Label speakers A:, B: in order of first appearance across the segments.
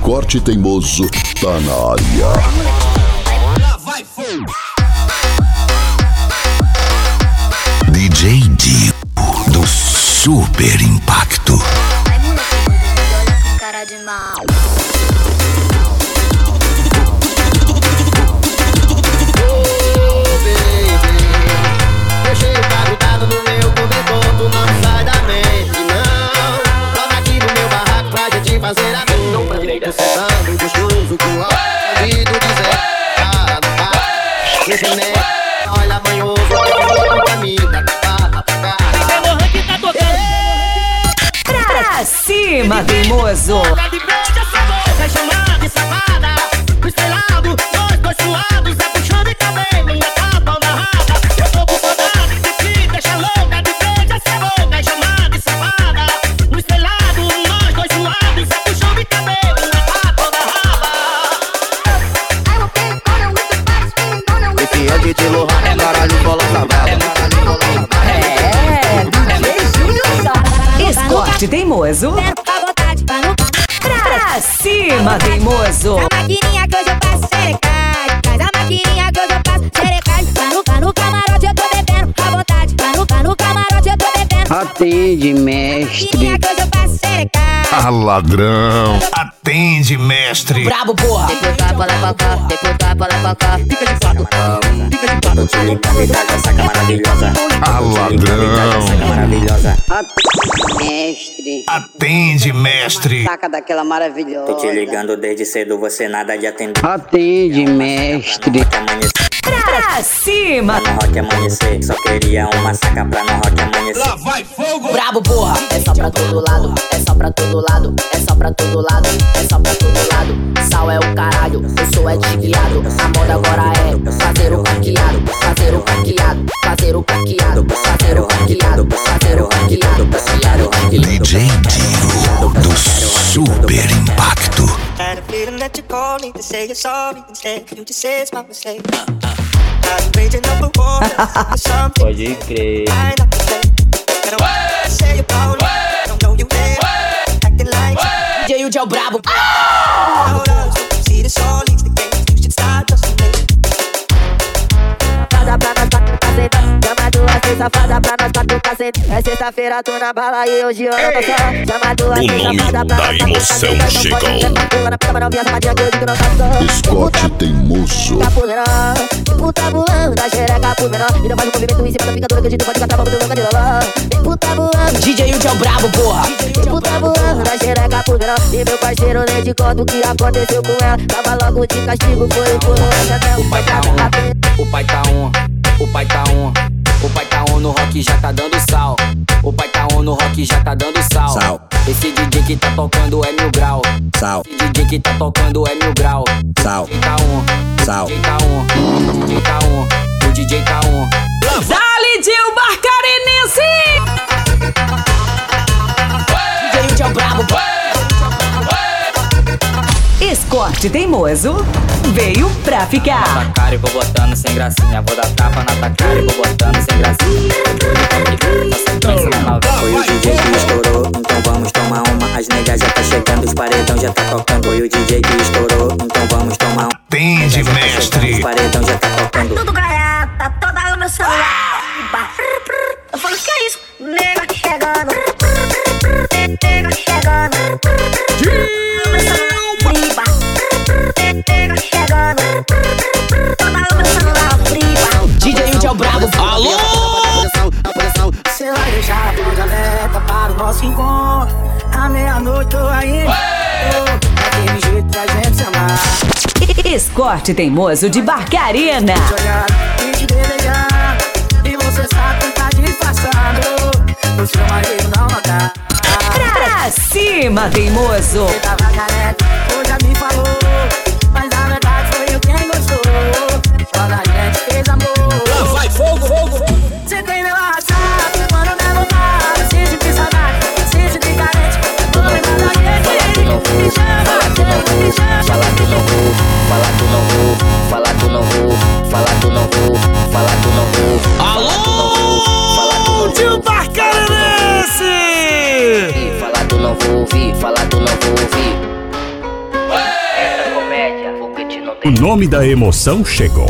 A: Escorte Teimoso tá na área. DJ Dio do Super Impacto.
B: Cara de mal.
C: Deixei o carro dado no meu cobertor, tu não sai da mente, não. Logo aqui no meu barraco pra gente fazer a vez. Não parei tô sentando gostoso com o ouvido dizendo esse nem olha manhoso, pra mim,
D: Pra cima, teimoso!
C: vai chamar de safada, estrelado, nós dois suados, é puxando e cabelo, na capa ou na raba. Eu tô com saudade de ti, deixa louca, de frente essa boca, vai chamar de safada, estrelado, nós dois suados, é puxando e cabelo, na capa ou na raba. Esse é de Tilo, é caralho, bola cavalo.
D: Escorte Teimoso! Pra cima, teimoso!
B: A maquininha que hoje eu passo xerecagem. Faz a maquininha que hoje eu passo xerecagem. Tá no camarote eu tô bebendo à vontade. Tá no camarote eu tô bebendo.
E: Atende, mestre.
B: Maquininha que hoje eu passo xerecagem.
A: Ah, ladrão. Atende, mestre.
D: Brabo, porra!
B: Depois vai pra lá pra cá, depois vai pra lá pra cá. Fica de fato, fica de fato.
E: Tô te ligando e dá essa saca maravilhosa.
A: Ah, ladrão.
E: Maravilhosa. Mestre.
A: Atende, mestre.
E: Saca daquela maravilhosa.
F: Tô te ligando desde cedo, você nada de atender.
E: Atende, mestre.
F: Rock amanhecer,
D: Pra cima!
F: no rock amanhecer. Só queria uma saca pra no rock amanhecer.
D: Brabo, porra!
G: É só pra todo lado, é só pra todo lado, é só pra todo lado, é só pra todo lado. Sal é o caralho, eu sou guiado. A moda agora é fazer o caqueado, fazer o caqueado, fazer o caqueado, fazer o caqueado, fazer o caqueado, fazer o caqueado.
A: DJ Dio do Super Impacto.
H: Had a feeling that you call me to say you're sorry instead. You just say it's my mistake. I'm raging up a war for something.
F: Pode crer.
H: I not to say. I don't wanna say you're proud. Don't know you there. Acting like
D: DJ Udi é o brabo!
H: hold up. See this all leads to games. You should start trusting me.
B: Fada pra nós bater caceta. Chama duas vezes safada pra nós bater caceta. É sexta-feira, tô na bala e hoje eu não tô só. Chama duas
A: O
B: vezes
A: nome
B: safada pra
A: da
B: nós bater
A: emoção
B: caceta.
A: chegou.
B: Então pode sentar, pula na cama, novinha, samadinha que eu digo não tá só.
A: Escorte Teimoso.
B: Tá por menor, puta voando, da xereca por menor. E não faz um movimento em cima da picadura que a gente pode catar, vamos ter louca de loló. Vem puta voando,
D: DJ Udi é o brabo, porra!
B: vem puta voando, da xereca por menor. E meu parceiro nem te conta o que aconteceu com ela. Tava logo de castigo, foi por essa.
G: O pai tá on, o pai tá on, o pai tá on, o pai tá on no rock já tá dando sal. O pai tá on no rock já tá dando sal.
F: Sal.
G: Esse DJ que tá tocando é 1000 grau.
F: Sal,
G: Esse DJ que tá tocando é 1000 grau.
F: sal,
G: O DJ tá on,
F: sal.
G: o DJ tá on, o DJ tá on, o DJ tá on.
D: Dali Dil Barcarenense! DJ Udi é o brabo, porra! Escorte Teimoso veio pra ficar.
G: Na cara e vou botando sem gracinha. Vou dar tapa na tua cara e vou botando sem gracinha.
F: Foi o DJ que estourou, então vamos tomar uma. As negas já tá chegando, os paredão já tá tocando. Foi o DJ que estourou, então vamos tomar uma.
A: Atende, mestre.
F: Os paredão já tá tocando.
B: tudo ganhar, tá toda no meu celular. Eu falo, que é isso? Nega chegando. Nega chegando. Meu celular, friba. Nega chegando. Toda no meu celular, friba.
D: DJ Udi é o brabo, alô!
H: Você vai deixar a porta aberta para o nosso encontro. À meia-noite tô aí. Daquele jeito pra gente se amar.
D: Escorte Teimoso de Barcarena.
H: Te olhar e te desejar. E você sabe que tá disfarçando. O seu marido não notar.
D: Pra cima, teimoso!
H: Você tava careca, hoje já me falou. Mas na verdade foi eu quem gostou. Quando a gente fez amor.
C: Vai, fogo, fogo.
H: Você tem meu WhatsApp, quando der vontade. Se sentir saudade, se sentir carente. Vou lembrar daquele. Me chama, me chama.
G: Fala que não vou, fala que não vou, fala que não vou, fala que não vou, fala que não vou.
C: Alô, Dil Barcarenense!
G: Fala que não vou ouvir, fala que não vou ouvir.
I: O nome da emoção chegou.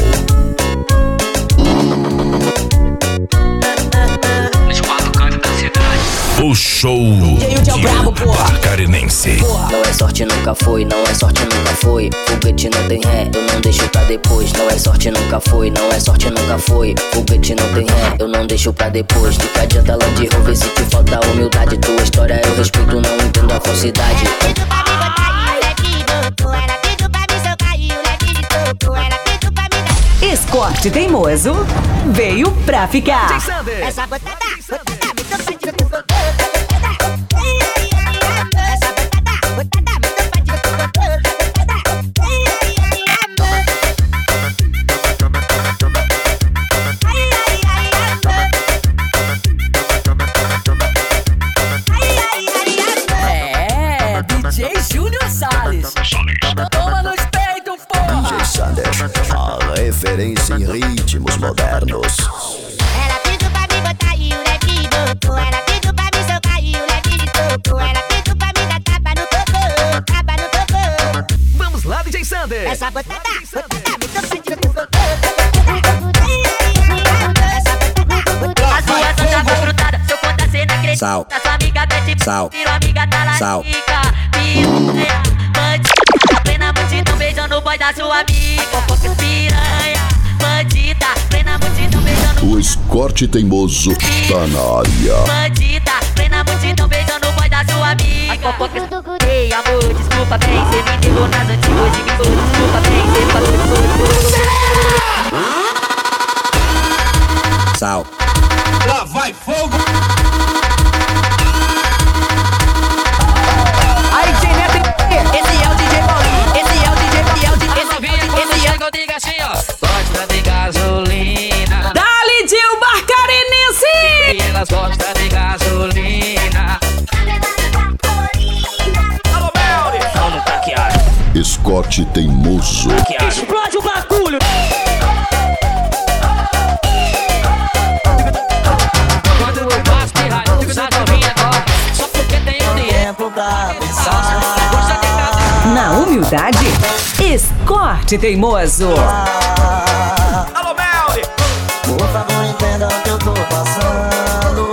A: O show Barcarinense.
G: Não é sorte, nunca foi, não é sorte, nunca foi. Foguete não tem ré, eu não deixo pra depois. Não é sorte, nunca foi, não é sorte, nunca foi. Foguete não tem ré, eu não deixo pra depois. De que adianta Land Rover se te falta humildade? Tua história eu respeito, não entendo a falsidade.
D: Escorte Teimoso veio pra ficar.
B: Essa botada,
D: DJ Júnior Salles. Toma nos peitos, porra.
A: DJ Sander, a referência em ritmos modernos.
B: ela pediu pra me botar e o leve de toco. Ela pediu pra me socar e o leve de toco. Ela pediu pra me dar tapa no toco, tapa no toco.
C: Vamos lá, DJ Sander.
B: Essa botada,
G: A sua santa tá grudada, seu conta cê não acredita.
F: Sal.
G: A sua amiga pede
F: Sal.
G: virou amiga tá lá.
F: Sal.
G: Piranha, bandida, plena multidão beijando o boy da sua amiga. Piranha, bandida, plena multidão beijando
A: O escorte teimoso tá na área.
G: bandida, plena multidão beijando o boy da sua amiga. Ei, amor, desculpa bem, cê me derrubou nas antigas de mim. Desculpa bem, cê falou de
F: Sal.
A: Lá vai fogo!
D: Aí, DJ Neto.
C: Esse é o DJ Paulinho. Esse é o DJ chegou, diga assim, ó. Gosta de gasolina.
D: Dali, Dil Barcarinense.
C: E elas gostam de gasolina. Alô, Melly. Não tá taqueado.
A: Escorte teimoso.
C: Explode o bagulho. Quando eu passo de rádio, fico na novinha agora. Só porque tenho tempo pra pensar. Gosta de gasolina.
D: Na humildade, Escorte Teimoso.
C: Alô, Melly.
H: Por favor, entenda o que eu tô passando.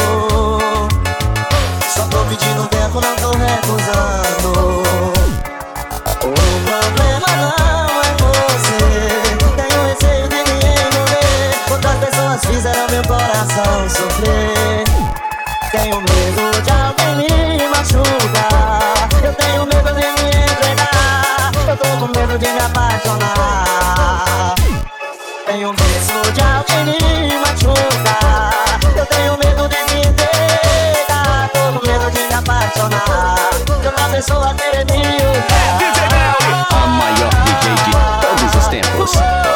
H: Só tô pedindo tempo, não tô recusando. O problema não é você. Tenho receio de me envolver. Outras pessoas fizeram meu coração sofrer. Tenho medo de alguém me machucar. Eu tenho medo de me entregar. Eu tô com medo de me apaixonar. Tenho medo de alguém me machucar. Eu tenho medo de me entregar. Tô com medo de me apaixonar. De uma pessoa terrível.
F: A maior DJ de todos os tempos.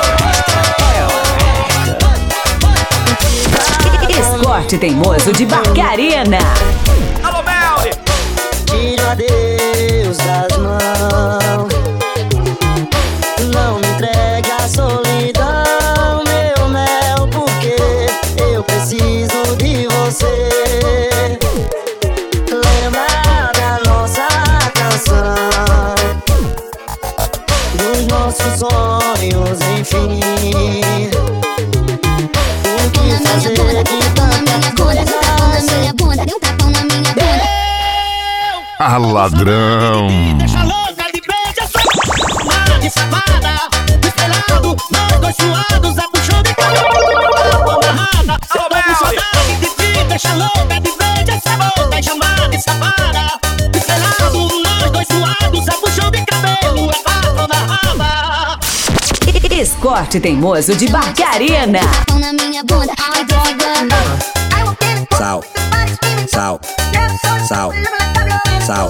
D: Escorte Teimoso de Barcarena.
C: Alô, Melly.
H: Tira a Deus das mãos. Não me entregue a solidão, meu mel, porque eu preciso de você. Lembra da nossa canção, dos nossos sonhos, enfim. O que fazer de tanta coisa?
B: deu um tapão na minha bunda.
A: Ah, ladrão!
C: Deixa louca de beija, só de safada. Estrelado, nós dois suados, a puxão de cabelo amarrada. Eu tô com saudade de ti, deixa louca de beija, essa boca e chamada de safada. Estrelado, nós dois suados, a puxão de cabelo amarrada.
D: Escorte Teimoso de Barcarena.
B: Tapão na minha bunda. Ai, droga.
F: Sal. Sal. Sal. Sal.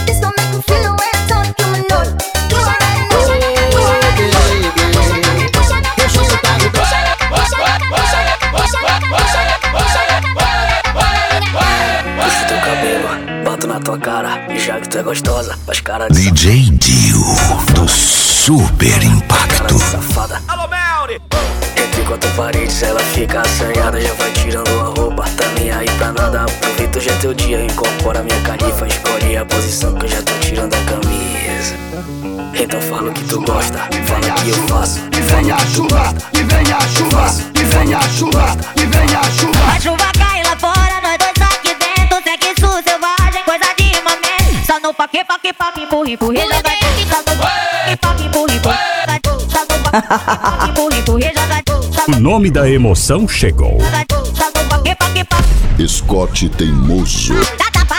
G: Puxa teu cabelo, boto na tua cara. E já que tu é gostosa, faz cara de
A: DJ Dio do Super Impacto.
G: safada.
C: Alô, Melly.
G: Entre quatro paredes, ela fica assanhada. Já vai tirando a roupa, tá nem aí pra nada. Aproveita hoje é teu dia, incorpora minha califa. Escolhe a posição que eu já tô tirando a camisa. Então
J: Fala o que tu gosta, fala que eu faço.
C: E vem a chuva, e vem a chuva, e vem a chuva, e vem a chuva.
B: A chuva cai lá fora, nós dois aqui dentro. Sexo selvagem, coisa de momento. Só no paque, empurra, empurra, joga dentro. Só no paque, empurra, empurra. Só no paque, empurra, empurra, joga.
I: O nome da emoção chegou.
B: Só no paque.
A: Escote teimoso.
B: Dá tapa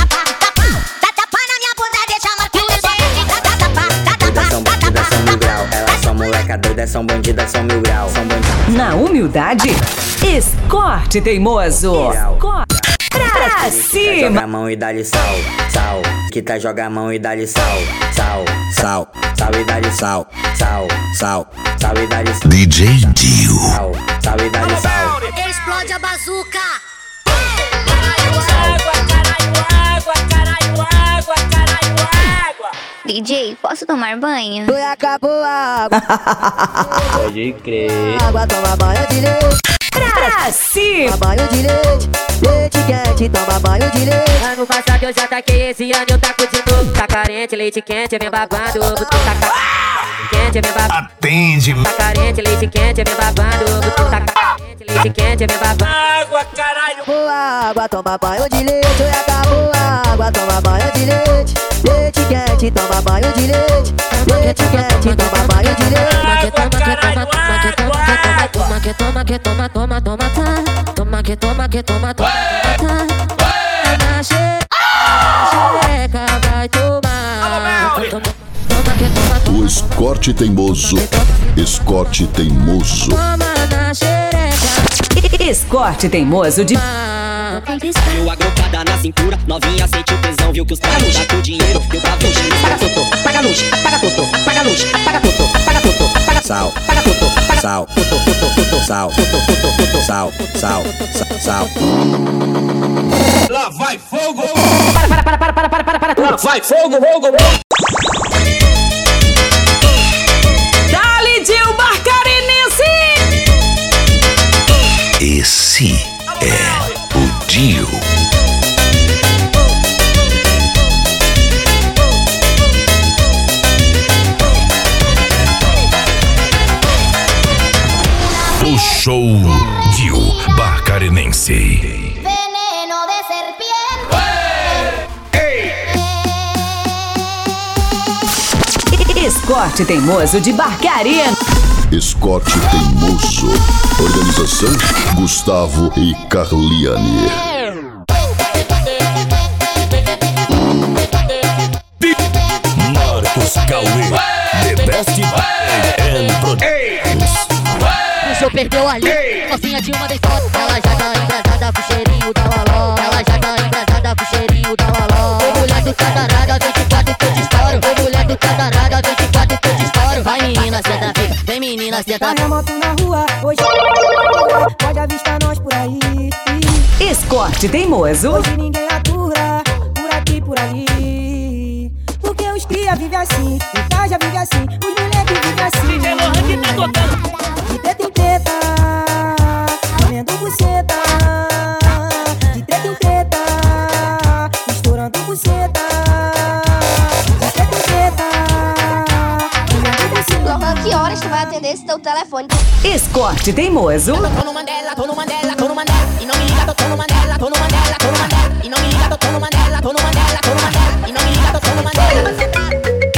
B: na minha bunda, deixa a marca.
F: Todas são bandidas, são mil grau. Elas são moleca doida, são bandidas, são mil grau. São bandidas.
K: Na humildade, escorte teimoso. Pra cima.
F: Joga a mão e dá-lhe sal, sal. Que tá joga a mão e dá-lhe sal, sal, sal. Sal e dá-lhe sal, sal, sal. Sal e dá-lhe sal.
A: DJ Dio.
F: Sal, sal e dá-lhe sal.
B: Explode a bazuca.
L: DJ, posso tomar banho?
H: Foi, acabou a água.
E: Pode crer.
H: Água, toma banho de leite.
K: Pra cima.
H: Toma banho de leite. Leite quente, toma banho de leite.
G: Ano passado eu já taquei, esse ano eu taco de novo. Tá carente, leite quente, vem babando. Ovo, tu tá quente, vem babando.
I: Atende.
G: Tá carente, leite quente, vem babando. Ovo, tu tá carente, leite quente, vem babando. Água, caralho.
H: Acabou a água, toma banho de leite. Oi, acabou a água, toma banho de leite. Leite quente, toma banho de leite. Leite quente, toma banho de leite.
G: Água, caralho, água.
M: Toma que toma, que toma, toma, toma, tá. Toma que toma, que toma, toma, toma, tá. Na xereca vai tomar. Toma que toma, toma.
A: O escorte teimoso. Escorte teimoso.
M: Toma na xereca.
K: Escorte teimoso de
J: Viu a grocada na cintura, novinha sente o tesão, viu que os caras tá com dinheiro, deu pra fugir.
G: Apaga tudo, apaga a luz, apaga tudo, apaga a luz, apaga tudo, apaga tudo, apaga
F: Sal,
G: apaga tudo, apaga
F: sal,
G: sal,
F: sal, sal, sal.
C: Lá vai fogo.
G: para tudo.
C: Lá vai fogo, fogo.
K: Dali Dio Barcarenense.
A: Esse é o Dio.
I: O show Dio Barcarenense.
B: Veneno de serpiente.
K: Escorte teimoso de Barcarena.
A: Escorte teimoso. Organização Gustavo e Carliane.
I: Marcos Cauê. The best and productions.
M: O show perdeu ali, novinha de uma das fotos. Ela já tá embrasada com o cheirinho da Loló. Ela já tá embrasada com o cheirinho da Loló. Ô mulher do catarada, 24 que eu te estouro. Ô mulher do catarada, 24 que eu te estouro. Vai menina, senta pica, vem menina, senta pica.
H: Moto na rua, hoje pode avistar nós por aí.
K: Escorte teimoso.
H: Hoje ninguém atura, por aqui, por ali. Porque os cria vivem assim, em casa vive assim, os moleques vivem assim.
C: DJ Lohan que tá tocando.
H: De teta em teta, comendo buceta. De teta em teta, estourando buceta. De teta em teta, comendo buceta.
L: Lohan, que horas tu vai atender esse teu telefone?
K: Escorte teimoso.
G: Tô no Mandela, tô no Mandela, tô no Mandela. E não me liga, tô no Mandela, tô no Mandela, tô no Mandela. E não me liga, tô no Mandela, tô no Mandela, tô no Mandela. E não me liga, tô no Mandela.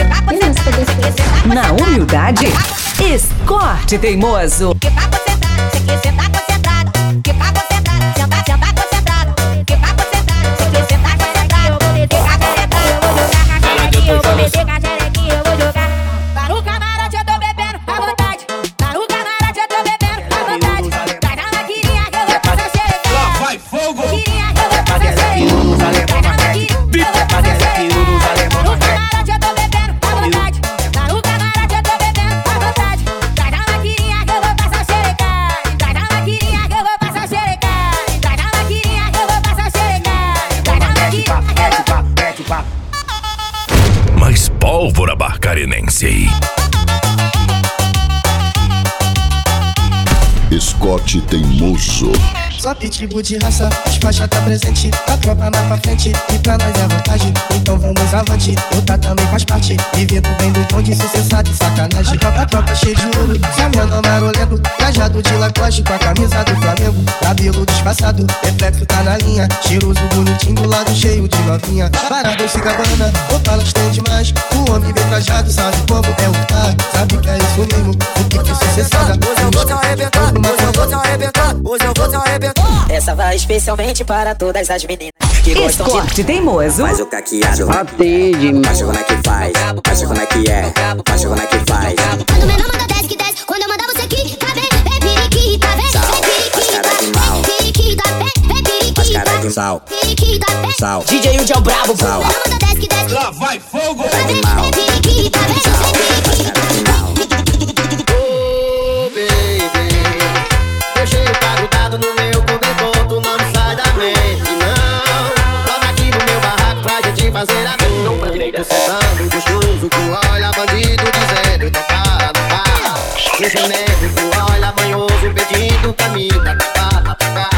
K: Na humildade, escorte teimoso.
B: Que pra concentrado, você quer sentar concentrado. Que pra concentrado, sentar concentrado. Que pra concentrado, você quer sentar concentrado. Eu vou descer com a xerequinha, eu vou jogar com a xerequinha. Eu vou descer com a xerequinha, eu vou jogar. Para o camarote eu tô bebendo à vontade. Para o camarote eu tô bebendo à vontade. Traz a maquininha que eu vou passar xerequinha.
C: Lá vai fogo.
B: Maquininha que eu vou passar xerequinha. Traz a maquininha que eu vou passar xerequinha. Para o camarote eu tô bebendo à vontade. Para o camarote eu tô bebendo à vontade. Traz a maquininha que eu vou passar xerequinha. Traz a maquininha que eu vou passar xerequinha. Traz a maquininha que eu vou passar xerequinha. Traz a maquininha que eu vou...
I: Mais pólvora barcarenense.
A: Escorte teimoso.
N: Só pitbull de raça, os faixa tá presente. A tropa na pra frente e pra nós é vantagem. Então vamos centroavante, outra também faz parte. Vivendo bem do bonde, sucessado e sacanagem. Troca cheio de ouro, caminhando amarolento, trajado de Lacoste com a camisa do Flamengo. Cabelo disfarçado, reflexo tá na linha, cheiroso, bonitinho, do lado cheio de novinha. Parada em Cigabana, opa, elas tem demais. O homem bem trajado, sabe como é o que tá. Sabe que é isso mesmo, o que que sucessada.
O: Hoje eu vou te arrebentar, hoje eu vou te arrebentar, hoje eu vou te arrebentar. Essa vai especialmente para todas as meninas que gostam de...
K: Escorte teimoso.
F: Faz o caqueado, acha como é que faz, acha como é que é, acha como é que faz.
P: Quando o menor manda 10 que 10, quando eu mandar você quica, vem periquita, vem periquita, vem periquita, vem periquita,
F: cara de mal,
P: periquita, vem
F: sal.
O: DJ Udi é o brabo, pô.
P: Quando o menor manda 10 que 10,
I: Lá vai fogo.
F: Cara de mal,
P: vem periquita, vem periquita.
F: cara de mal.
C: Oh, baby, deixei o grudado no meu cobertor, tu não sai da mente, não. Bota aqui no meu barraco pra gente fazer a vez. Não direita, sentando gostoso, tu olha bandido dizendo, então para, não para. Esse nego, tu olha manhoso pedindo camisa, para, para.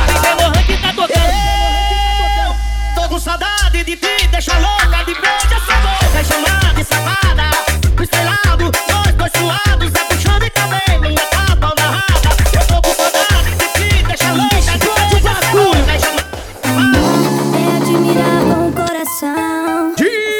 C: Tô com saudade de ti, deixa louca, de beijo essa boca, chamada de safada. Estrelado, dois suados, é puxando e cabelo, minha capa amarrada. Eu tô com saudade de ti, deixa louca, de beijo essa boca, chamada.
P: É admirar com o coração.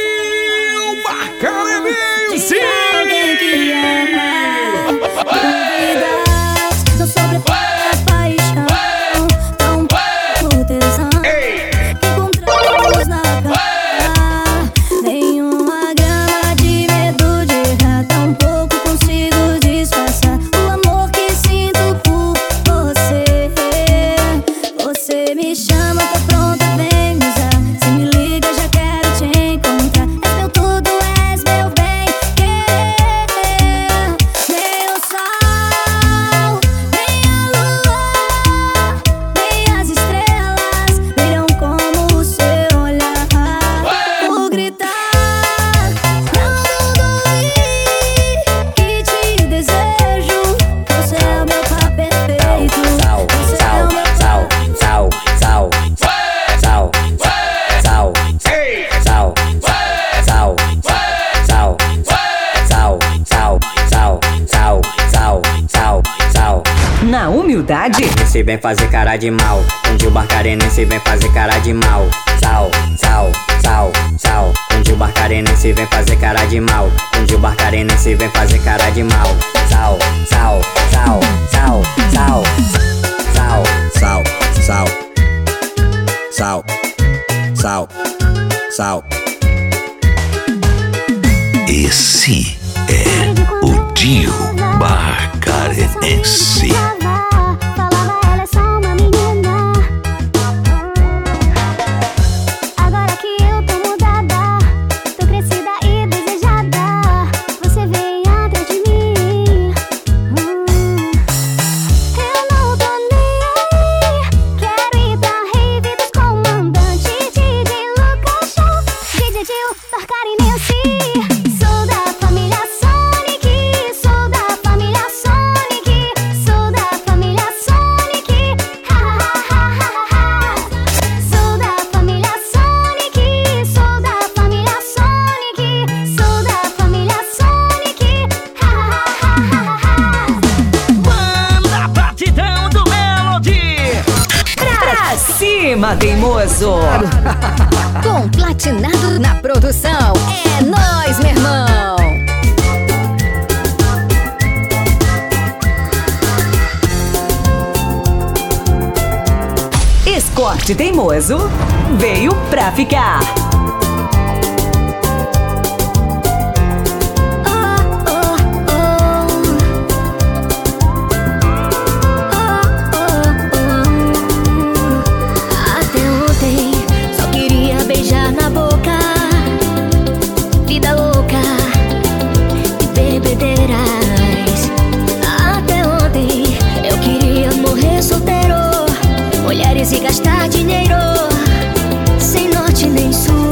I: Sim!
P: Alguém que ama, dúvidas, não sobrepõe a paixão, tão pouco tesão. Encontramos na cama, nenhuma grama de medo de errar, tão pouco consigo disfarçar o amor que sinto por você. Você me chama, tô pronta, vem me usar. Se me liga, já quero te encontrar. És meu tudo, és meu bem querer. Nem o sol, nem a lua, nem as estrelas brilham como o seu olhar. Vou gritar, não duvidar que te desejo. Você é o meu par perfeito. Você é o meu
F: Sal, sal, sal, sal, sal, sal, sal, sal, sal, sal, sal, sal, sal, sal, sal.
K: Na humildade,
F: Esse vem fazer cara de mal, onde o barcarenense vem fazer cara de mal. Sal, sal, sal, sal, onde o barcarenense vem fazer cara de mal, onde o barcarenense vem fazer cara de mal. Sal, sal, sal, sal, sal, sal, sal, sal, sal, sal, sal.
I: Esse é o Dio Barcarenense.
P: falava, ela é só uma menina. Agora que eu tô mudada, tô crescida e desejada, você vem atrás de mim. Eu não tô nem aí, quero ir pra rave dos comandantes. DJ Lucas Show, DJ Dio Barcarenense. Sou da família Sonic, sou da família Sonic, sou da família Sonic, ha ha ha ha ha. Sou da família Sonic, sou da família Sonic, sou da família Sonic, ha ha ha ha ha.
C: Manda batidão do Melody.
K: pra cima, teimoso.
G: Com Platinado na produção. É nóis, meu irmão.
K: Escorte teimoso veio pra ficar.
P: Até ontem só queria beijar na boca, vida louca e bebedeiras. Até ontem eu queria morrer solteiro, mulheres e gastar dinheiro, sem norte nem sul.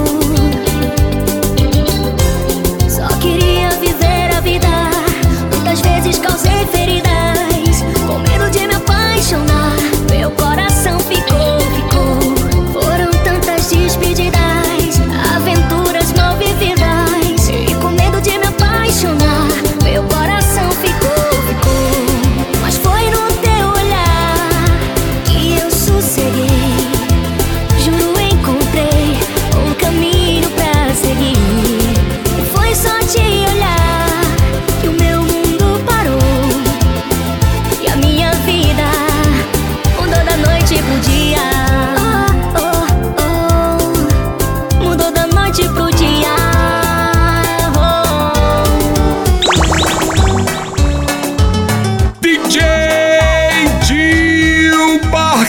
P: noite pro dia.
Q: DJ Dil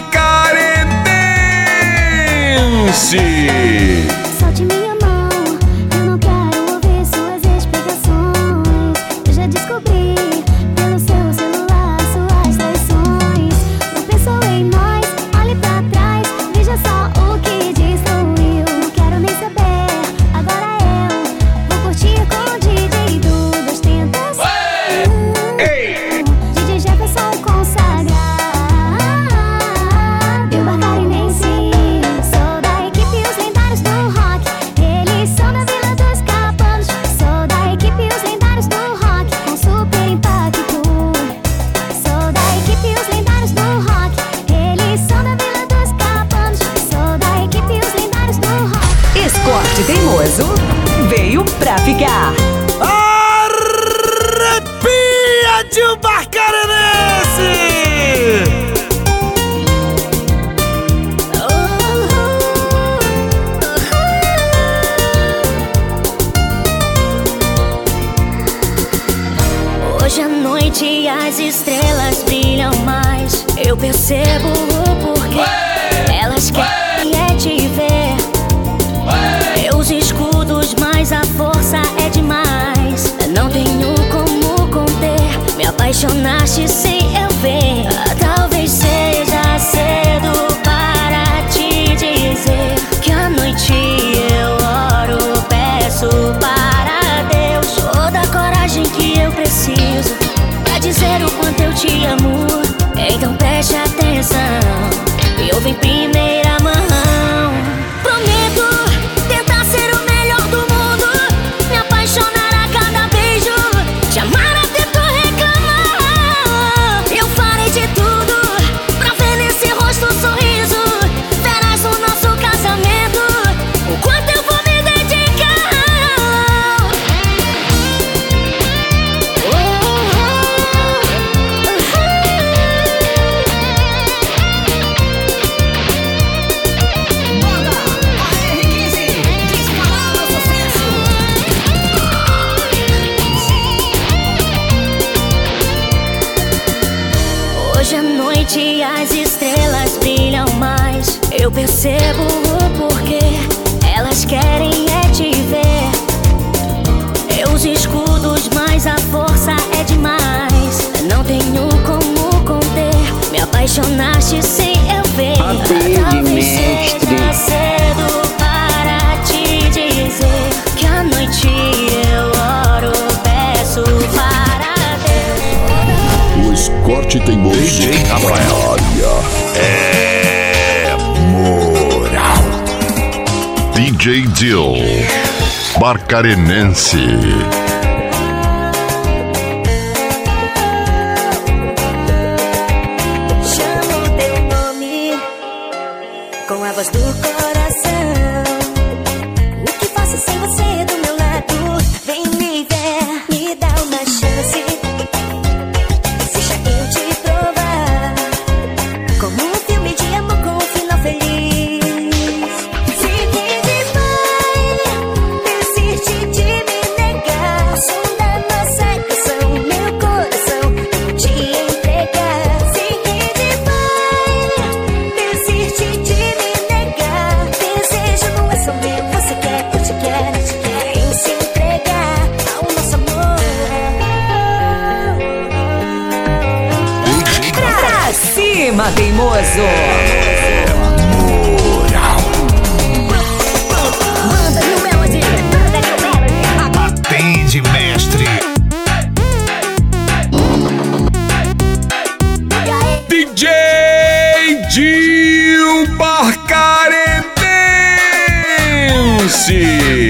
Q: Barcarenense.
P: Solte minha mão, eu não quero ouvir suas explicações. Eu já descobri pelo seu celular suas traições. Não pensou em nós, olhe pra trás, veja só o que destruiu. Não quero nem saber, agora eu vou curtir com o DJ do Das Tentas. DJ Jefferson consagrado, Dil Barcarenense. Sou da equipe Os Lendários do Rock, eles são da Vila dos Cabanos. Sou da equipe Os Lendários do Rock, com super impacto. Sou da equipe Os Lendários do Rock, eles são da Vila dos Cabanos. Sou da equipe Os Lendários do Rock.
K: Escorte Teimoso veio pra ficar.
Q: Arrepia, Dil Barcarenense.
P: Hoje à noite as estrelas brilham mais. Eu percebo o porquê. Elas querem é te ver. Meus escudos, mas a força é demais. Não tenho como conter. Me apaixonaste sem eu ver. Talvez seja cedo para te dizer que à noite eu oro, peço para Deus toda a coragem que eu preciso pra dizer o quanto eu te amo. Então preste atenção e ouve em primeira mão. Prometo tentar ser o melhor do mundo, me apaixonar a cada beijo, te amar até tu reclamar. Eu farei de tudo pra ver nesse rosto um sorriso. Verás o nosso casamento, o quanto eu vou me dedicar. Hoje à noite as estrelas brilham mais. Eu percebo o porquê. Elas querem é te ver. Meus escudos, mas a força é demais. Não tenho como conter. Me apaixonaste sem eu ver. Talvez seja cedo para te dizer que à noite eu oro, peço para Deus.
A: O Escorte Teimoso. DJ Rafael.
I: É moral. DJ Dil Barcarenense.
P: Chamo teu nome com a voz do coração. O que faço sem você do meu lado? Vem me ver, me dá uma chance. Deixa eu te provar como um filme de amor com um final feliz. Fiquei de baile, desiste de me negar. O som da nossa canção, meu coração te entregar. Fiquei de baile, desiste de me negar. Desejo não é só meu, você quer, eu te quero. Vem se entregar ao nosso amor.
K: Pra cima, Teimoso.
P: Manda New Melody, manda New Melody.
I: Atende, mestre.
Q: DJ Dil Barcarenense.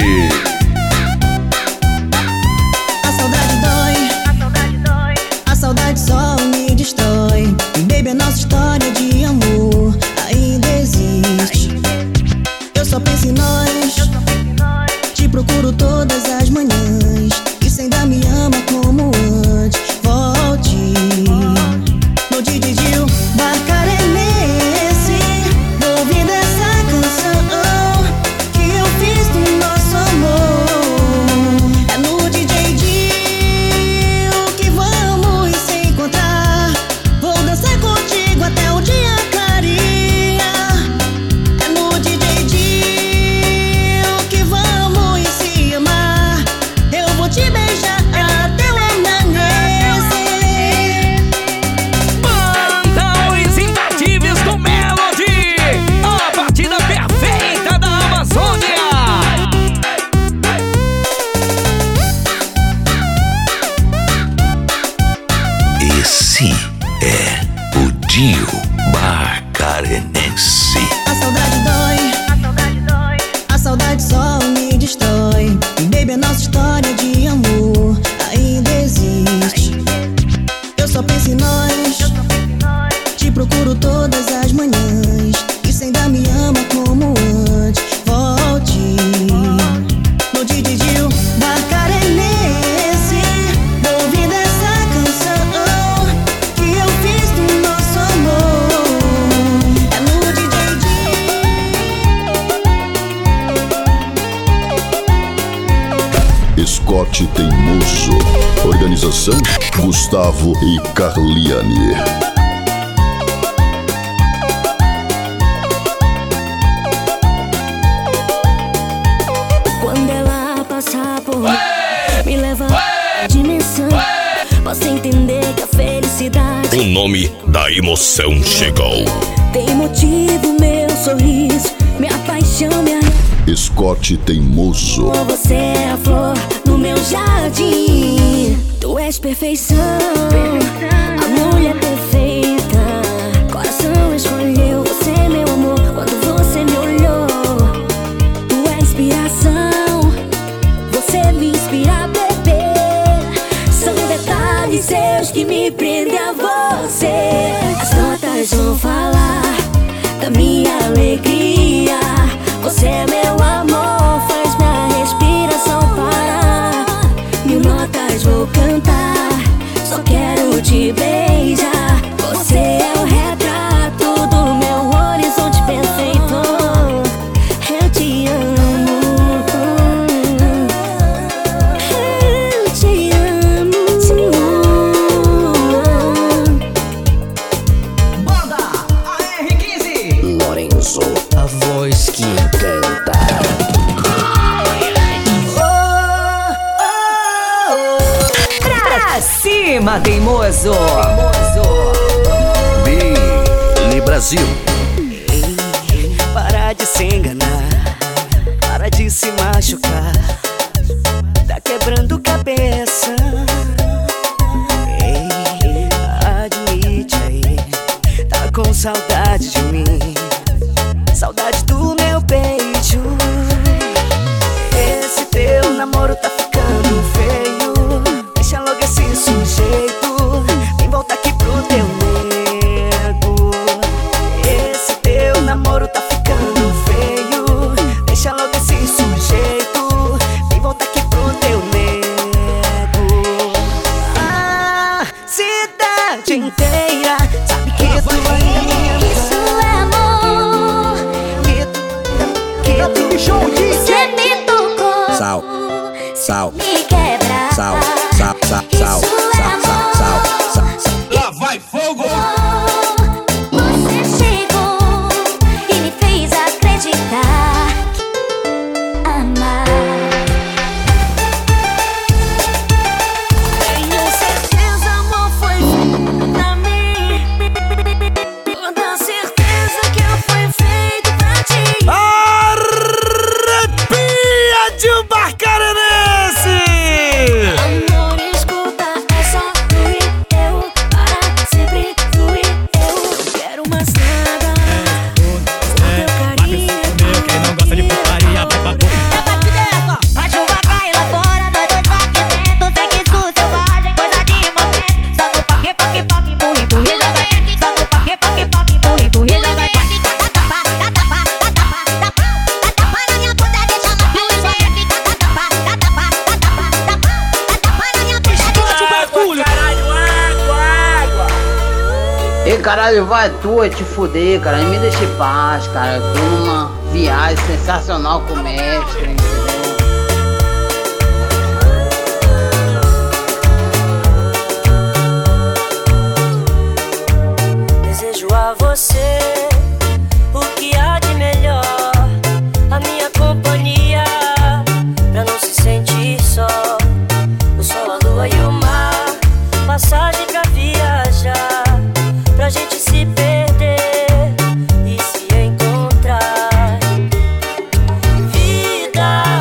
N: A saudade dói, a saudade só me destrói. Baby, a nossa história de amor ainda existe. Eu só penso em nós, te procuro todas as manhãs. E se ainda me ama como antes, volte. No DJ Dil Barcarenense, ouvindo essa canção que eu fiz do nosso
A: Scott Teimoso. Organização Gustavo e Carliane.
P: Quando ela passar por me leva a dimensão. Posso entender que a felicidade,
Q: O nome da emoção chegou.
P: tem motivo meu sorriso, minha paixão, minha
A: Scott Teimoso.
P: Você é a flor no meu jardim. Tu és perfeição, a mulher perfeita. Coração escolheu você, meu amor, quando você me olhou. Tu é inspiração, você me inspira a beber. São detalhes seus que me prendem a você. As notas vão falar da minha alegria. Você é meu amor, faz minha respiração parar. Mil notas vou cantar, só quero te beijar. Você é o retrato do meu horizonte perfeito. Eu te amo, eu te amo, te amo.
D: Banda AR15
A: Lorenzo,
D: a voz que
A: canta.
K: Pra cima, teimoso.
A: Billy Brasil.
O: Para de se enganar, para de se machucar. Tá quebrando cabeça. Ei, admite aí, tá com saudade de mim, saudade do meu beijo. Esse teu namoro tá ficando feio, deixa logo esse sujeito, vem voltar aqui pro teu nego. Esse teu namoro tá ficando feio, deixa logo esse sujeito, vem voltar aqui pro teu nego. A cidade inteira sabe que tu ainda me ama.
P: Isso é amor, você me tocou,
F: Sal, sal,
P: me quebra.
F: sal, sal, sal, sal, sal, sal, sal, sal.
Q: Lá vai fogo!
P: Você chegou e me fez acreditar, amar. Tenho certeza, amor, foi feito pra mim. Toda certeza que eu fui feito pra ti.
Q: Arrepia de um barcarenense!
P: Amor, escuta, é só fluir eu, para sempre fluir eu. Não quero mais nada, só teu carinho.
C: Quem não gosta de putaria, vai pra boca.
L: A chuva cai lá fora, nós dois aqui dentro. Sexo selvagem, coisa de momento. Só no paque, paque, paque, empurra, empurra e joga dentro. Só no paque, paque, paque, empurra, empurra e joga dentro. Dá tapa na minha bunda, deixa ela fluir. Dá tapa na minha bunda,
R: Ei, caralho, vai tu te fuder, cara. Me deixa em paz, cara. Eu tô numa viagem sensacional com o mestre, entendeu?
S: Desejo a você o que há de melhor, a minha companhia, pra não se sentir só. O sol, a lua e o mar, passagem pra viajar, pra gente se perder e se encontrar. Vida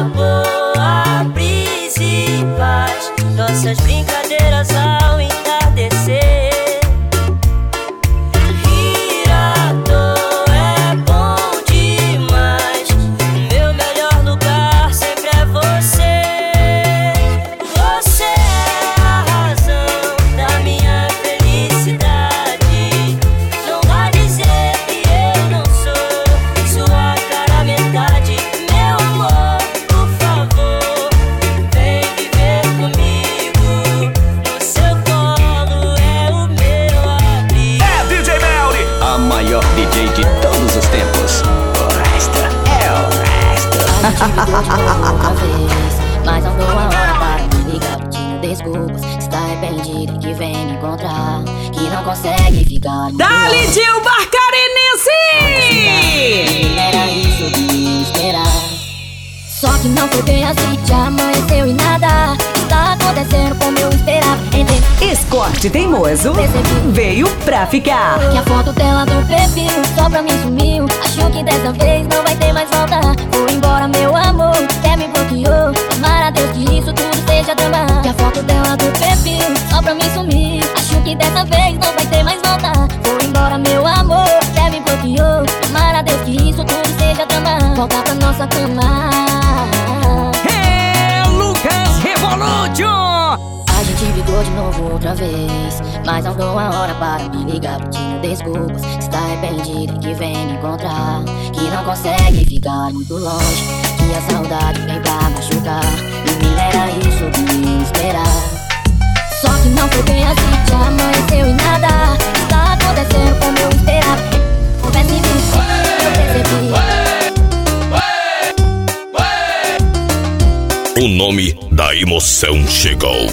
K: Dali Gil Barcarenense!
M: Era isso que esperar. Só que não foi bem assim, já amanheceu e nada está acontecendo como eu esperava.
K: Escorte teimoso veio pra ficar.
M: Que a foto dela do perfil só pra mim sumiu. Acho que dessa vez não vai ter mais volta. Vou embora, meu amor, até me bloqueou. Tomara a Deus que isso tudo seja drama. Que a foto dela do perfil só pra mim sumiu. Acho que dessa vez não vai ter mais volta. Vou embora, meu amor, até me bloqueou. Tomara a Deus que isso tudo seja drama. Volta pra nossa cama.
K: É Lucas Revolution!
M: A gente brigou de novo outra vez, mas não dou a hora para me ligar pedindo desculpas. Está arrependido que vem me encontrar, que não consegue ficar muito longe, que a saudade vem pra machucar. E me era isso que esperar. Só que não foi bem assim, já amanheceu e nada está acontecendo como eu esperava. Confesse em mim, eu percebi.
Q: O nome da emoção chegou.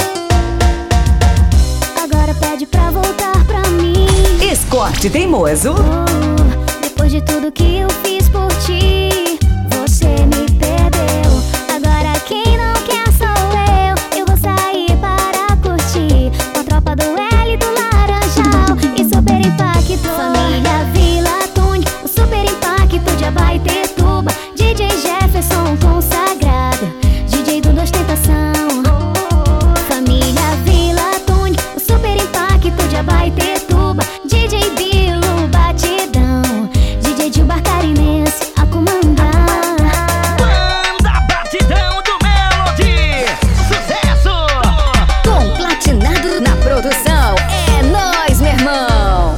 P: Agora pede pra voltar pra mim.
K: Escorte teimoso.
P: Depois de tudo que eu fiz por ti, você me perdeu. Agora quem não quer sou eu. Eu vou sair para curtir com a tropa do L do Laranjal e Super Impacto. Família Vila Tune, o Super Impacto de Abaetetuba. DJ Jefferson consagrado, DJ do Ostentação. Família Vila Tune, o Super Impacto de Abaetetuba. DJ Bilo Batidão, DJ Gil Barcarenense a comandar.
K: Banda Batidão do Melody, sucesso!
G: Com Platinado na produção, é nóis, meu irmão.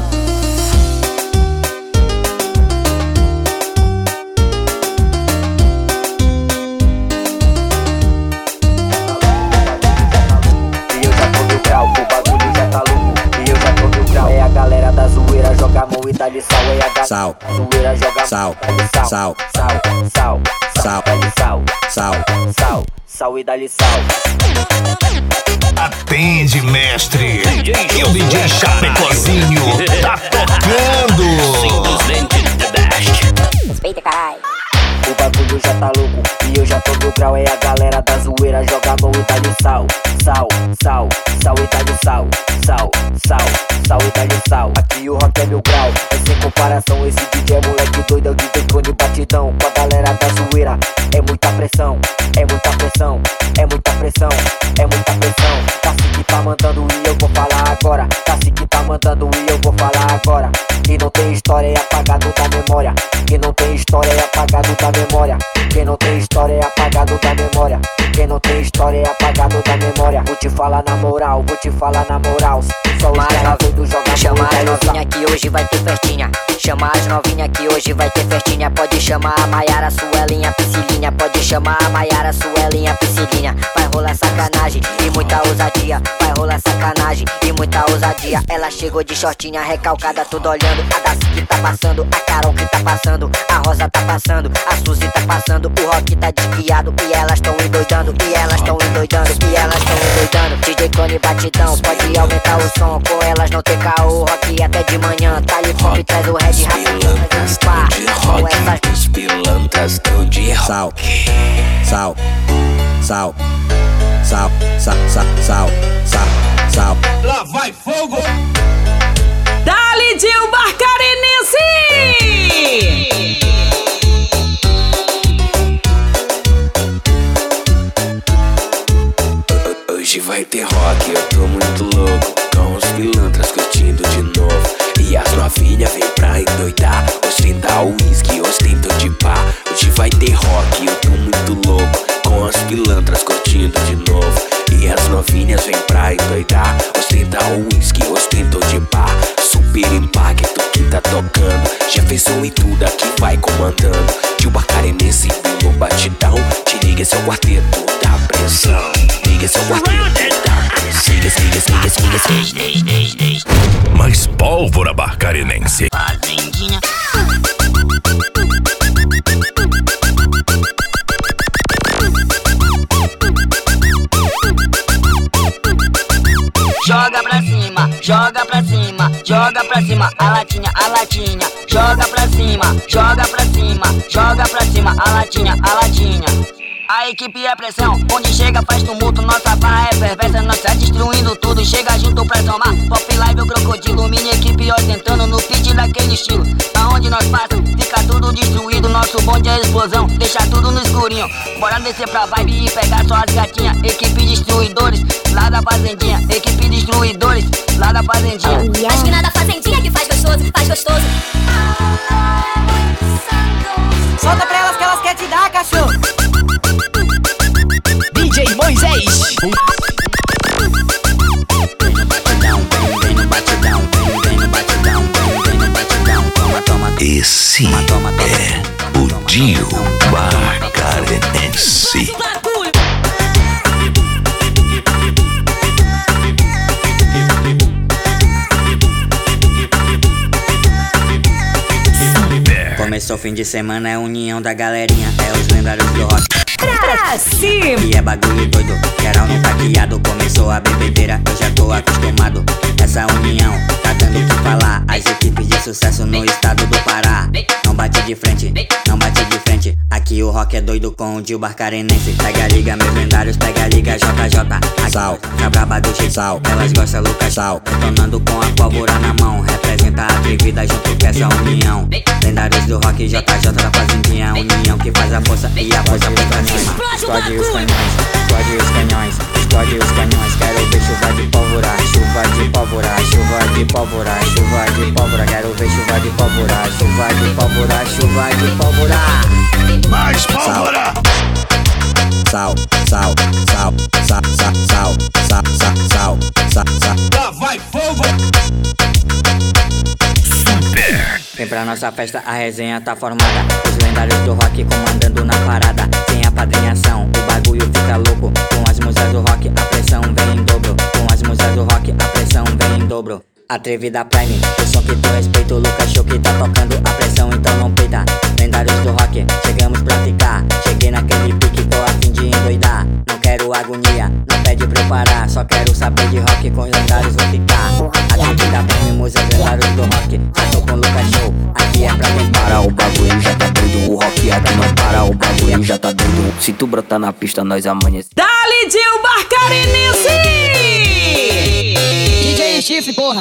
T: E eu já tô no grau, o bagulho já tá louco. E eu já tô no grau. É a galera da zoeira, joga a mão e dá-lhe sal. É a galera da zoeira, joga a mão e dá-lhe sal. Sal, dá-lhe sal. Sal e dá-lhe sal.
I: Atende, mestre. E o DJ Chapecozinho tá tocando.
M: Respeita, caralho.
T: O bagulho já tá louco e eu já tô no grau. É a galera da zoeira, joga a mão e dá-lhe sal. Sal e dá-lhe sal. Sal e dá-lhe sal. Aqui o rock é meu grau, é sem comparação. Esse DJ é moleque doido, é o DJ Cone Batidão. Com a galera da zoeira, é muita pressão. É muita pressão, é muita pressão, é muita pressão. Cacique tá mandando e eu vou falar agora. Cacique tá mandando e eu vou falar agora. Quem não tem história é apagado da memória. Quem não tem história é apagado da memória. Quem não tem história é apagado da memória. Quem não tem história é apagado da memória. Vou te falar na moral, vou te falar na moral. Só os caras doidos jogam.
U: Chama as novinha que hoje vai ter festinha. Chama as novinha que hoje vai ter festinha. Pode chamar a Maiara, Suelinha, Piscilinha. Pode chamar a Maiara, Suelinha, Piscilinha. Vai rolar sacanagem e muita ousadia. Vai rolar sacanagem e muita ousadia. Ela chegou de shortinha recalcada, tudo olhando. A Daci que tá passando, a Carol que tá passando, a Rosa tá passando, a Suzy tá passando. O Rock tá desguiado e elas tão endoidando. E elas tão endoidando, e elas tão endoidando. DJ Cone Batidão, pode aumentar o som. Com elas não tem caô, Rock até de manhã. Tá ali e traz o Red rapidinho. Pá, com essas
V: os pilantras tão de rock.
T: Sal.
Q: Lá vai fogo!
K: Dali Gil Barcarenense!
V: Hoje vai ter rock, eu tô muito louco. Com os pilantras curtindo de novo. E as novinhas vem pra endoidar. Ostentar o uísque, ostentam de pá. Hoje vai ter rock, eu tô muito louco. Com as pilantras curtindo de novo. E as novinhas vem pra endoidar. Ostentar o uísque, ostentam de pá. Super Impacto que tá tocando. Jefferson e tudo aqui vai comandando. Gil Barcarenense no batidão. Te liga seu quarteto da pressão. Liga seu quarteto da pressão.
I: Mais pólvora barcarenense.
U: Fazendinha. Joga pra cima,
F: joga pra cima, a latinha, a latinha. Joga pra cima, joga pra cima, joga pra cima, a latinha, a latinha. A equipe é pressão, onde chega faz tumulto. Nossa barra é perversa, nós tá destruindo tudo. Chega junto pra somar, Pop Live o crocodilo. Mini equipe ostentando no pitch daquele estilo. Aonde nós passa, fica tudo destruído. Nosso bonde é explosão, deixa tudo no escurinho. Bora descer pra vibe e pegar só as gatinhas. Equipe destruidores, lá da fazendinha. Equipe destruidores, lá da fazendinha.
P: Acho que nada fazendinha que faz gostoso, faz gostoso.
D: Solta pra elas que elas querem te dar, cachorro. DJ Moisés.
I: Esse é o Dio Barcarenense.
F: Começou o fim de semana, é a união da galerinha. É os lendários do rock.
K: Pra cima!
F: E é bagulho doido, geral não taqueado. Começou a bebedeira, eu já tô acostumado. Essa união tá dando o que falar. As equipes de sucesso no estado do Pará. Não bate de frente, não bate de frente. Aqui o rock é doido com o Dio Barcarenense. Pega a liga, meus lendários, pega a liga JJ. A Sal, a braba do G-Sal. Elas gostam Lucas Sal, detonando com a pólvora na mão. Representa a atrevida junto com essa união. Lendários do rock, JJ da fazendinha. União que faz a força e a força pro canhões. Explode os canhões, explode os canhões, explode os canhões. Quero ver chuva de pólvora, chuva de pólvora, chuva de pólvora, chuva de pólvora. Quero ver chuva de pólvora, chuva de pólvora, chuva de pólvora.
I: Mais pólvora!
F: Sal, sal, sal, sal, sal, sal, sal, sal, sal, sal, sal.
Q: Lá vai fogo!
F: Vem pra nossa festa, a resenha tá formada. Os lendários do rock comandando na parada. Sem apadrinhação, o bagulho fica louco. Com as musas do rock, a pressão vem em dobro. Com as musas do rock, a pressão vem em dobro. Atrevida Prime, o som que tu respeita. O Lucas Show que tá tocando a pressão, então não peita. Lendários do rock, chegamos pra ficar. Cheguei naquele pique, tô a fim de endoidar. Não quero agonia, não pede pra eu parar. Só quero saber de rock, com os lendários vou ficar. Atrevida Prime, musas, lendários do rock. Tô com o Lucas Show, aqui é pra quem
T: para. O bagulho já tá doido, o rock aqui não para. O bagulho já tá doido, se tu brotar na pista nós amanhece.
K: Dali Dio Barcarenense!
D: DJ Chifre, porra.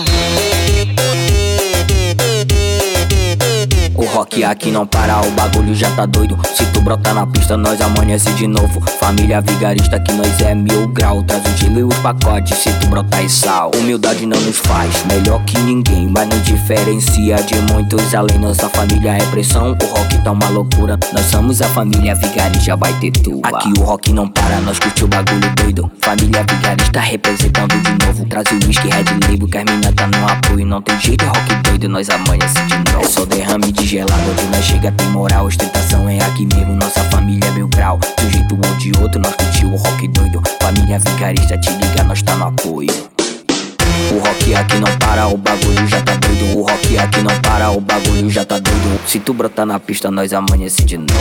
T: O rock aqui não para, o bagulho já tá doido. Se tu brotar na pista, nós amanhece de novo. Família vigarista que nós é 1000 grau. Traz o gelo e os pacotes, se tu brotar e sal. Humildade não nos faz melhor que ninguém, mas nos diferencia de muitos. Além nossa família é pressão, o rock tá uma loucura. Nós somos a família vigarista, vai ter tua. Aqui o rock não para, nós curte o bagulho doido. Família vigarista representando de novo. Traz o whisky, Red Label, que as mina tá no apoio. Não tem jeito, é rock doido, nós amanhece de novo. É só derrame de gelado, onde nós chega tem moral. Ostentação é aqui mesmo, nossa família é 1000 grau. De um jeito ou de outro, nós curtiu o rock doido. Família vigarista, te liga, nós tá no apoio. O rock aqui não para, o bagulho já tá doido. O rock aqui não para, o bagulho já tá doido. Se tu brotar na pista, nós amanhece de novo.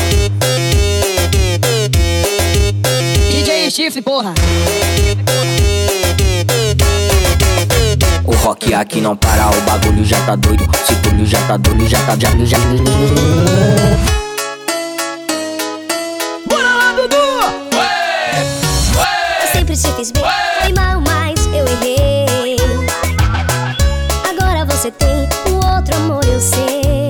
D: DJ Chifre, porra.
T: O rock aqui não para, o bagulho já tá doido. Se tu já tá doido, já tá, já.
K: Bora lá, Dudu!
P: Eu sempre te fiz bem, foi mal, mas eu errei. Agora você tem um outro amor, eu sei.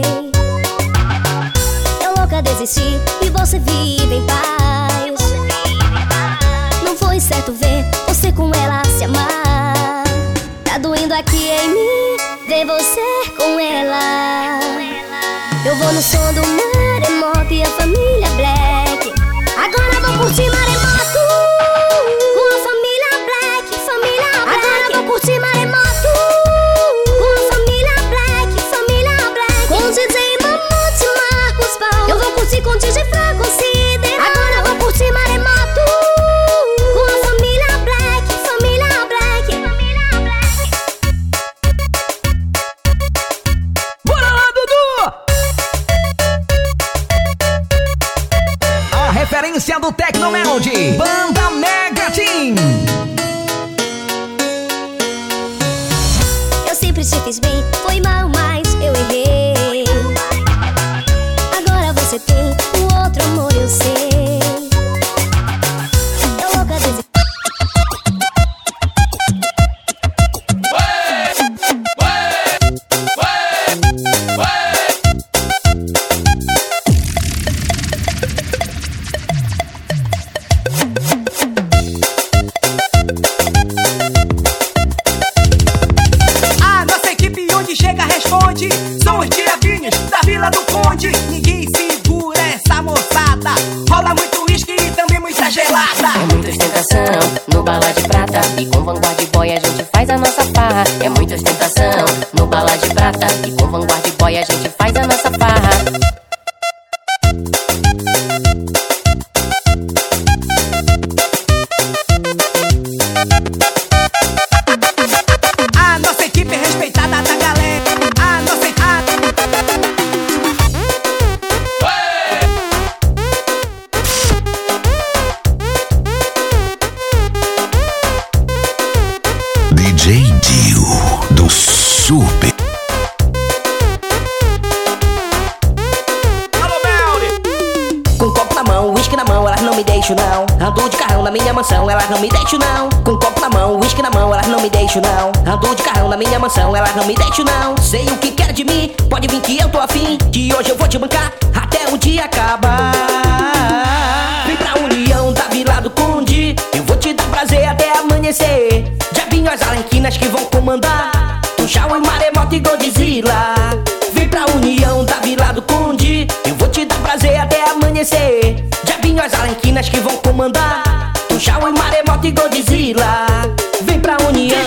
P: Eu louca desisti e você vive em paz. Não foi certo ver você com ela se amar. Tá doendo aqui em mim, ver você com ela. Eu vou no som do maremoto e a família Black. Agora vou curtir maremoto com a família Black, família Black. Agora vou curtir maremoto com a família Black, família Black. Com o DJ Mamute e Marcos Paulo. Eu vou curtir com o DJ Franco Considerado. Agora vou curtir maremoto com a família Black, família Black, família Black.
K: Bora lá, Dudu! A referência do Tecno Melody, Banda Mega Team.
P: sempre te fiz bem. Foi mal, mas eu errei. Agora você tem um outro amor, eu sei. Eu louca desse...
C: São os diabinhos da Vila do Conde. Ninguém segura essa moçada. Rola muito uísque e também muita gelada.
G: É muita ostentação no bala de prata. E com Vanguard Boy a gente faz a nossa farra. É muita ostentação no bala de prata. E com Vanguard Boy a gente faz a nossa farra.
C: A nossa equipe é respeitada da galera. A nossa equipe...
I: DJ Dio do Super.
O: Com copo na mão, uísque na mão, elas não me deixam não. Ando de carrão na minha mansão, elas não me deixam não. Com copo na mão, uísque na mão, elas não me deixam não. Ando de carrão na minha mansão, elas não me deixam não. Sei o que quer de mim, pode vir que eu tô afim. Que hoje eu vou te bancar até o dia acabar. Vem pra União da Vila do Conde, eu vou te dar prazer até amanhecer. Diabinho as alenquinas que vão comandar Tuxau e Maremoto e Godzilla. Vem pra União da Vila do Conde, eu vou te dar prazer até amanhecer. Diabinho as alenquinas que vão comandar Tuxau e Maremoto e Godzilla. Vem pra União.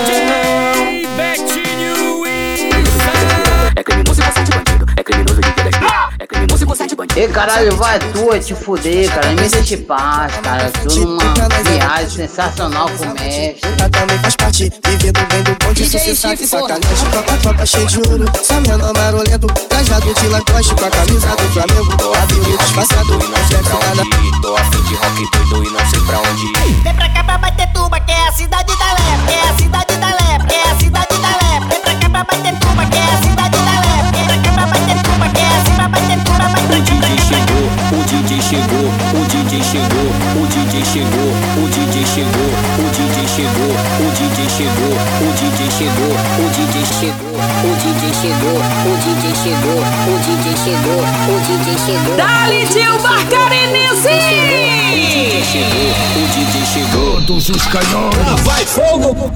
T: É criminoso você de bandido, é criminoso de vida. É criminoso você de bandido.
R: Ei, caralho, vai tu te fuder, cara. Me deixa em paz, cara. Tu numa viagem sensacional com o mestre.
N: Também faz parte, vivendo bem do bonde, sucesso de sacanagem. Tropa cheio de ouro, Samena marolento, trajado de Lacoste com a camisa do Flamengo. Cabelo disfarçado, não sei pra onde.
T: Tô afim de rock doido e não sei pra onde ir.
C: Vem pra cá pra Baitetuba, que é a cidade da lebre. É a cidade da lebre, é a cidade da lebre. Vem pra cá pra Baitetuba, que é a cidade da lebre. Vem pra cá pra Baitetuba, que é a cidade da Baitetuba.
T: O DJ chegou, o DJ chegou, o DJ chegou, o DJ chegou, o DJ chegou, o DJ chegou, o DJ chegou, o DJ chegou, o DJ chegou, o DJ chegou, o DJ chegou, o DJ chegou.
K: Dali Gil Barcarenense!
T: O DJ chegou,
I: todos os canhões.
Q: Vai fogo!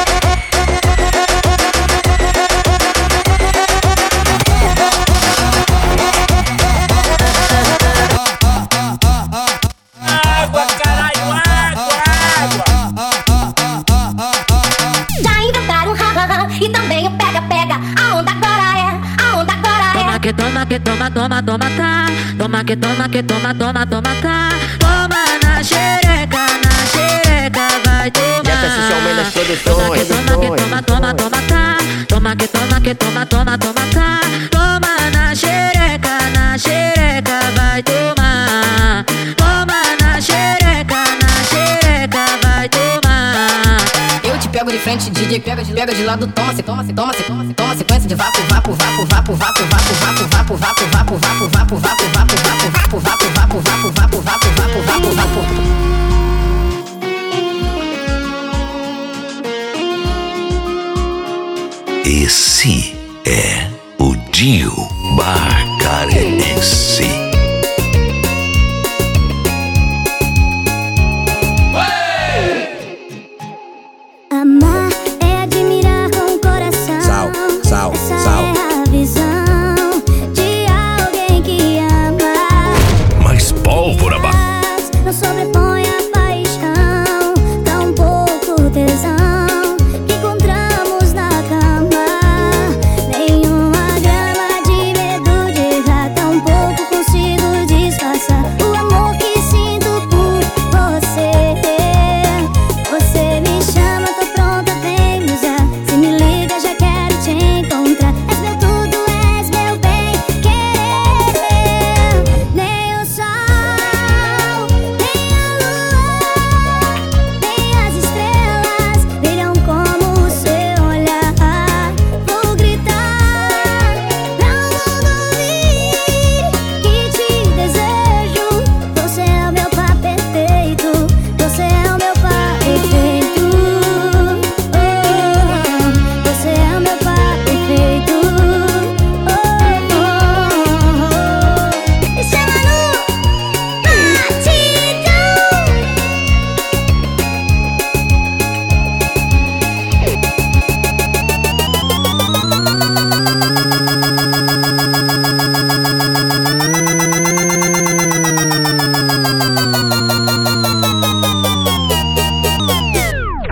P: E também o pega-pega, a onda agora é.
M: Toma que toma, toma, toma, tá. Toma que toma, tá. Toma na xereca, vai tomar.
T: Já tá oficialmente nas produções.
M: Toma, tá. Toma que toma, tá. Toma na xereca, vai tomar. Toma na xereca, vai tomar.
G: Eu te pego de frente, DJ pega de lado, toma sequência de vapo.
I: Esse é o Dio Bar.